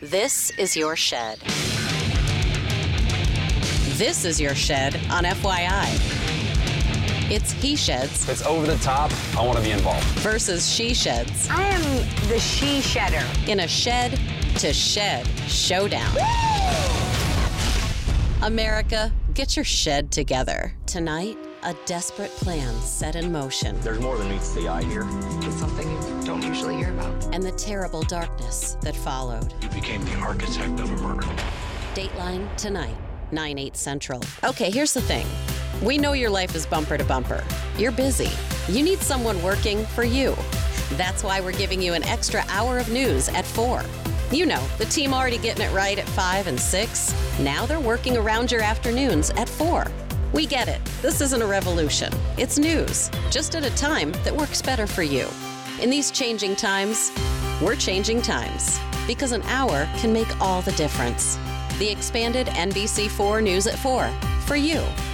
This is your shed. This is your shed on FYI. It's he sheds. It's over the top. I want to be involved. Versus she sheds. I am the she shedder. In a shed to shed showdown. America, get your shed together. Tonight, a desperate plan set in motion. There's more than meets the eye here. It's something you don't usually hear about. And the terrible darkness that followed. You became the architect of a murder. Dateline tonight, 9/8 Central. Okay, here's the thing. We know your life is bumper to bumper. You're busy. You need someone working for you. That's why we're giving you an extra hour of news at 4. You know, the team already getting it right at 5 and 6. Now they're working around your afternoons at 4. We get it. This isn't a revolution. It's news, just at a time that works better for you. In these changing times, we're changing times because an hour can make all the difference. The expanded NBC4 News at 4 for you.